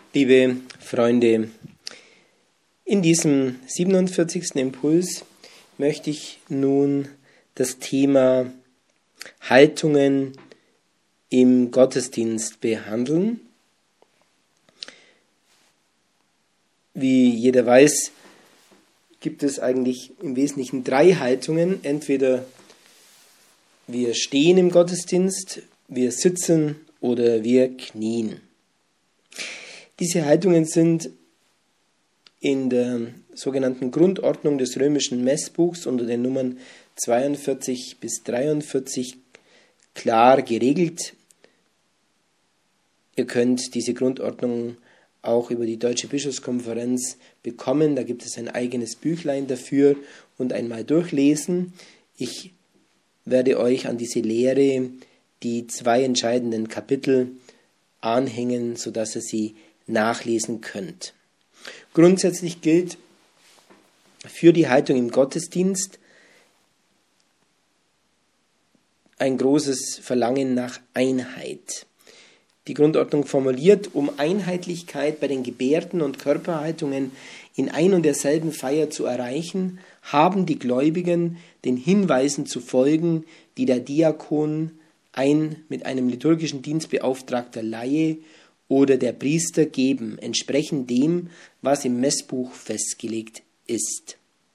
Liebe Freunde, in diesem 47. Impuls möchte ich nun das Thema Haltungen im Gottesdienst behandeln. Wie jeder weiß, gibt es eigentlich im Wesentlichen 3 Haltungen. Entweder wir stehen im Gottesdienst, wir sitzen oder wir knien. Diese Haltungen sind in der sogenannten Grundordnung des römischen Messbuchs unter den Nummern 42 bis 43 klar geregelt. Ihr könnt diese Grundordnung auch über die Deutsche Bischofskonferenz bekommen. Da gibt es ein eigenes Büchlein dafür und einmal durchlesen. Ich werde euch an diese Lehre die 2 entscheidenden Kapitel anhängen, sodass ihr sie nachlesen könnt. Grundsätzlich gilt für die Haltung im Gottesdienst ein großes Verlangen nach Einheit. Die Grundordnung formuliert, um Einheitlichkeit bei den Gebärden und Körperhaltungen in ein und derselben Feier zu erreichen, haben die Gläubigen den Hinweisen zu folgen, die der Diakon, ein mit einem liturgischen Dienst beauftragter Laie oder der Priester geben, entsprechend dem, was im Messbuch festgelegt ist.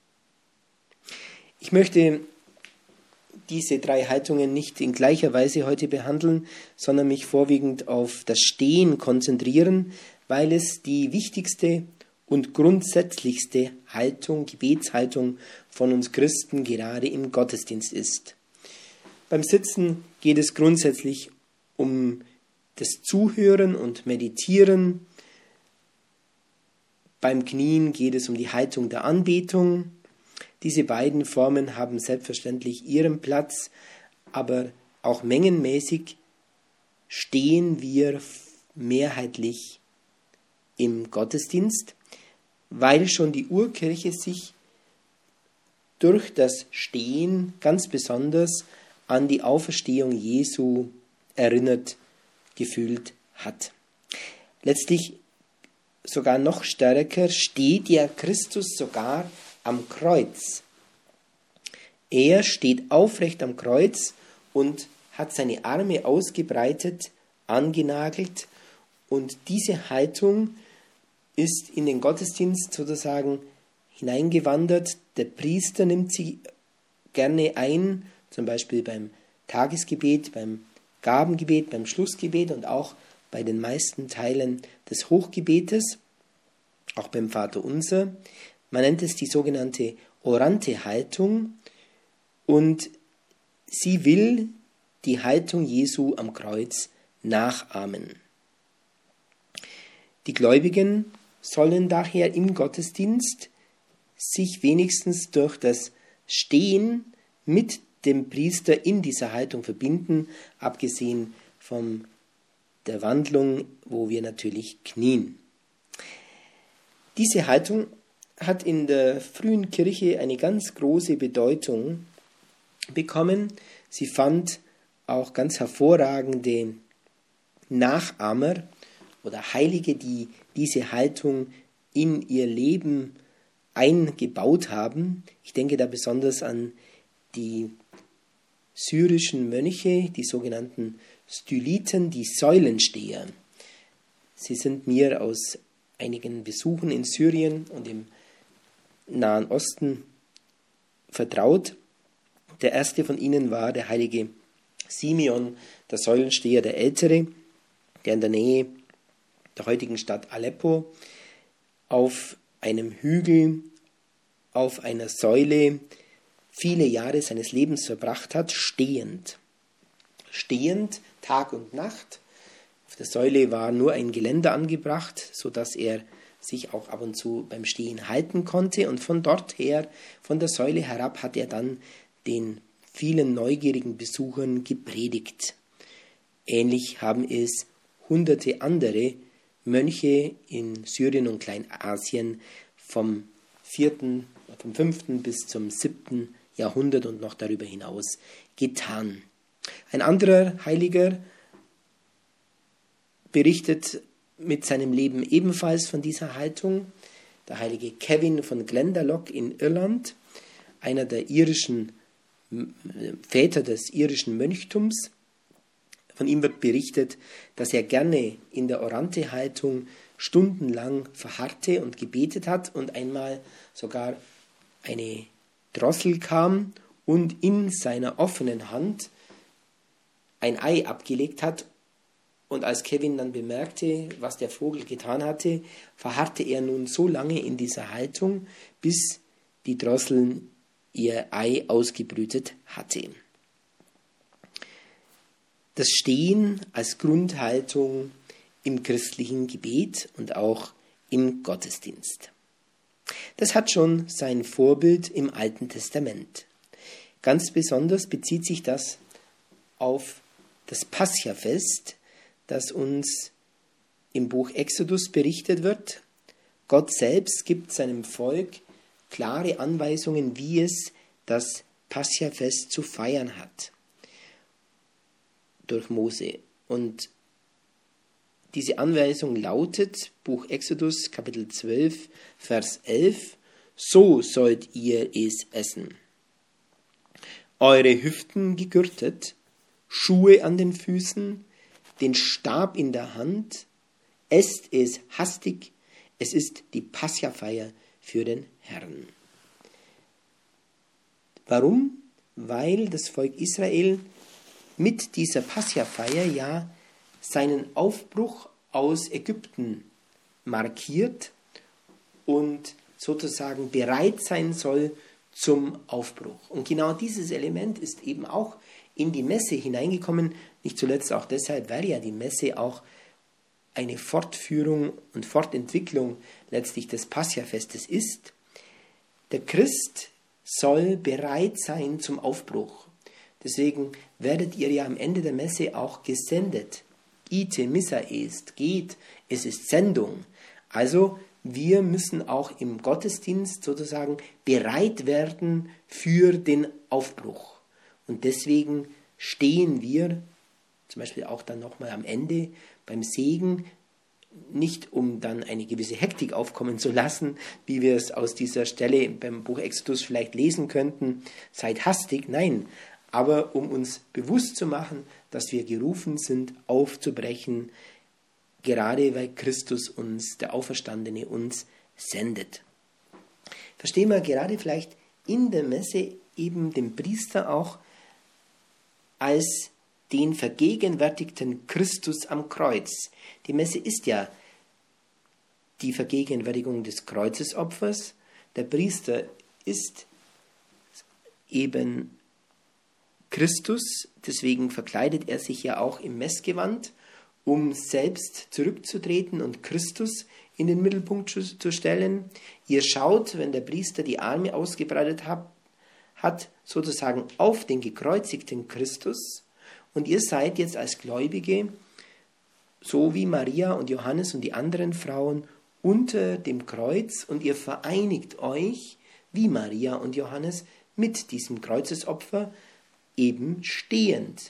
Ich möchte diese 3 Haltungen nicht in gleicher Weise heute behandeln, sondern mich vorwiegend auf das Stehen konzentrieren, weil es die wichtigste und grundsätzlichste Haltung, Gebetshaltung von uns Christen gerade im Gottesdienst ist. Beim Sitzen geht es grundsätzlich um das Zuhören und Meditieren. Beim Knien geht es um die Haltung der Anbetung. Diese beiden Formen haben selbstverständlich ihren Platz, aber auch mengenmäßig stehen wir mehrheitlich im Gottesdienst, weil schon die Urkirche sich durch das Stehen ganz besonders an die Auferstehung Jesu erinnert gefühlt hat. Letztlich sogar noch stärker steht ja Christus sogar am Kreuz. Er steht aufrecht am Kreuz und hat seine Arme ausgebreitet, angenagelt, und diese Haltung ist in den Gottesdienst sozusagen hineingewandert. Der Priester nimmt sie gerne ein, zum Beispiel beim Tagesgebet, beim Gabengebet, beim Schlussgebet und auch bei den meisten Teilen des Hochgebetes, auch beim Vaterunser. Man nennt es die sogenannte orante Haltung, und sie will die Haltung Jesu am Kreuz nachahmen. Die Gläubigen sollen daher im Gottesdienst sich wenigstens durch das Stehen mit dem Priester in dieser Haltung verbinden, abgesehen von der Wandlung, wo wir natürlich knien. Diese Haltung hat in der frühen Kirche eine ganz große Bedeutung bekommen. Sie fand auch ganz hervorragende Nachahmer oder Heilige, die diese Haltung in ihr Leben eingebaut haben. Ich denke da besonders an die syrischen Mönche, die sogenannten Styliten, die Säulensteher. Sie sind mir aus einigen Besuchen in Syrien und im Nahen Osten vertraut. Der erste von ihnen war der heilige Simeon, der Säulensteher, der Ältere, der in der Nähe der heutigen Stadt Aleppo auf einem Hügel, auf einer Säule viele Jahre seines Lebens verbracht hat, stehend. Stehend, Tag und Nacht. Auf der Säule war nur ein Geländer angebracht, sodass er sich auch ab und zu beim Stehen halten konnte. Und von dort her, von der Säule herab, hat er dann den vielen neugierigen Besuchern gepredigt. Ähnlich haben es hunderte andere Mönche in Syrien und Kleinasien vom 5. bis zum 7. Jahrhundert und noch darüber hinaus getan. Ein anderer Heiliger berichtet mit seinem Leben ebenfalls von dieser Haltung. Der heilige Kevin von Glendalough in Irland, einer der irischen Väter des irischen Mönchtums. Von ihm wird berichtet, dass er gerne in der Orante-Haltung stundenlang verharrte und gebetet hat und einmal sogar eine Drossel kam und in seiner offenen Hand ein Ei abgelegt hat. Und als Kevin dann bemerkte, was der Vogel getan hatte, verharrte er nun so lange in dieser Haltung, bis die Drossel ihr Ei ausgebrütet hatte. Das Stehen als Grundhaltung im christlichen Gebet und auch im Gottesdienst. Das hat schon sein Vorbild im Alten Testament. Ganz besonders bezieht sich das auf das Pascha-Fest, das uns im Buch Exodus berichtet wird. Gott selbst gibt seinem Volk klare Anweisungen, wie es das Pascha-Fest zu feiern hat. Durch Mose. Und diese Anweisung lautet, Buch Exodus, Kapitel 12, Vers 11, so sollt ihr es essen. Eure Hüften gegürtet, Schuhe an den Füßen, den Stab in der Hand, esst es hastig, es ist die Pascha-Feier für den Herrn. Warum? Weil das Volk Israel mit dieser Pascha-Feier ja seinen Aufbruch aus Ägypten markiert und sozusagen bereit sein soll zum Aufbruch. Und genau dieses Element ist eben auch in die Messe hineingekommen, nicht zuletzt auch deshalb, weil ja die Messe auch eine Fortführung und Fortentwicklung letztlich des Pascha-Festes ist. Der Christ soll bereit sein zum Aufbruch. Deswegen werdet ihr ja am Ende der Messe auch gesendet. Ite missa est, geht, es ist Sendung. Also wir müssen auch im Gottesdienst sozusagen bereit werden für den Aufbruch. Und deswegen stehen wir, zum Beispiel auch dann nochmal am Ende beim Segen, nicht um dann eine gewisse Hektik aufkommen zu lassen, wie wir es aus dieser Stelle beim Buch Exodus vielleicht lesen könnten, seid hastig, nein, aber um uns bewusst zu machen, dass wir gerufen sind, aufzubrechen, gerade weil Christus uns, der Auferstandene, uns sendet. Verstehen wir gerade vielleicht in der Messe eben den Priester auch als den vergegenwärtigten Christus am Kreuz. Die Messe ist ja die Vergegenwärtigung des Kreuzesopfers. Der Priester ist eben Christus, deswegen verkleidet er sich ja auch im Messgewand, um selbst zurückzutreten und Christus in den Mittelpunkt zu stellen. Ihr schaut, wenn der Priester die Arme ausgebreitet hat, sozusagen auf den gekreuzigten Christus, und ihr seid jetzt als Gläubige, so wie Maria und Johannes und die anderen Frauen, unter dem Kreuz, und ihr vereinigt euch, wie Maria und Johannes, mit diesem Kreuzesopfer, eben stehend.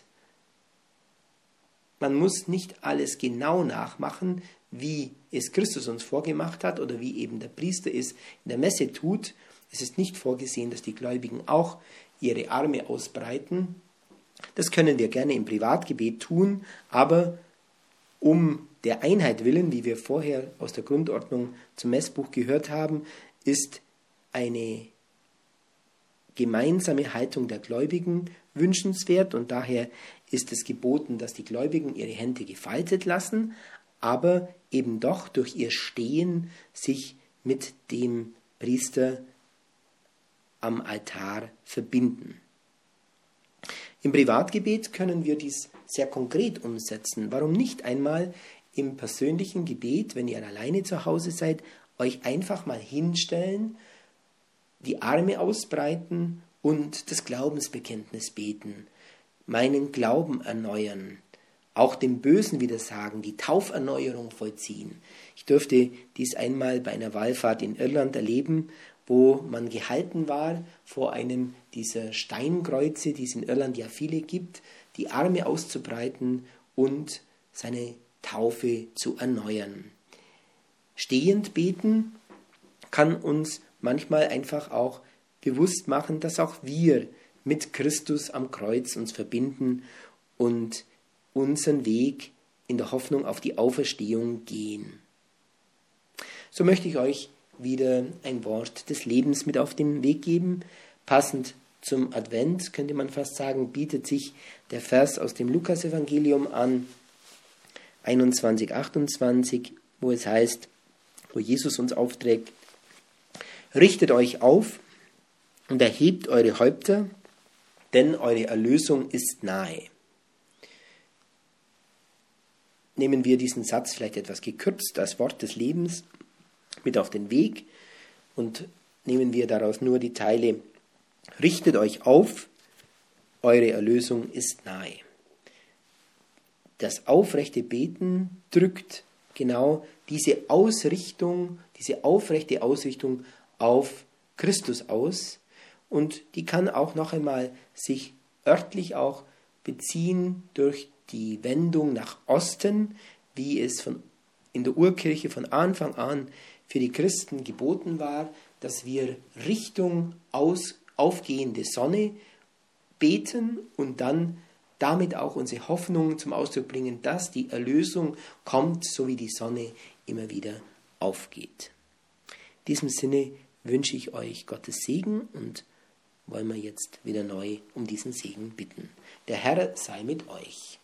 Man muss nicht alles genau nachmachen, wie es Christus uns vorgemacht hat oder wie eben der Priester es in der Messe tut. Es ist nicht vorgesehen, dass die Gläubigen auch ihre Arme ausbreiten. Das können wir gerne im Privatgebet tun, aber um der Einheit willen, wie wir vorher aus der Grundordnung zum Messbuch gehört haben, ist eine gemeinsame Haltung der Gläubigen wünschenswert, und daher ist es geboten, dass die Gläubigen ihre Hände gefaltet lassen, aber eben doch durch ihr Stehen sich mit dem Priester am Altar verbinden. Im Privatgebet können wir dies sehr konkret umsetzen. Warum nicht einmal im persönlichen Gebet, wenn ihr alleine zu Hause seid, euch einfach mal hinstellen, die Arme ausbreiten und das Glaubensbekenntnis beten, meinen Glauben erneuern, auch dem Bösen widersagen, die Tauferneuerung vollziehen. Ich durfte dies einmal bei einer Wallfahrt in Irland erleben, wo man gehalten war vor einem dieser Steinkreuze, die es in Irland ja viele gibt, die Arme auszubreiten und seine Taufe zu erneuern. Stehend beten kann uns manchmal einfach auch bewusst machen, dass auch wir mit Christus am Kreuz uns verbinden und unseren Weg in der Hoffnung auf die Auferstehung gehen. So möchte ich euch wieder ein Wort des Lebens mit auf den Weg geben. Passend zum Advent, könnte man fast sagen, bietet sich der Vers aus dem Lukasevangelium an, 21, 28, wo es heißt, wo Jesus uns aufträgt: Richtet euch auf und erhebt eure Häupter, denn eure Erlösung ist nahe. Nehmen wir diesen Satz vielleicht etwas gekürzt als Wort des Lebens mit auf den Weg und nehmen wir daraus nur die Teile: Richtet euch auf, eure Erlösung ist nahe. Das aufrechte Beten drückt genau diese Ausrichtung, diese aufrechte Ausrichtung auf Christus aus, und die kann auch noch einmal sich örtlich auch beziehen durch die Wendung nach Osten, wie es in der Urkirche von Anfang an für die Christen geboten war, dass wir Richtung aufgehende Sonne beten und dann damit auch unsere Hoffnung zum Ausdruck bringen, dass die Erlösung kommt, so wie die Sonne immer wieder aufgeht. In diesem Sinne wünsche ich euch Gottes Segen und wollen wir jetzt wieder neu um diesen Segen bitten. Der Herr sei mit euch.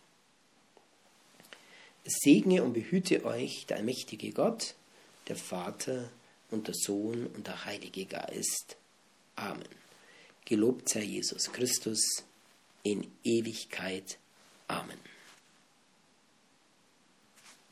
Es segne und behüte euch der allmächtige Gott, der Vater und der Sohn und der Heilige Geist. Amen. Gelobt sei Jesus Christus in Ewigkeit. Amen.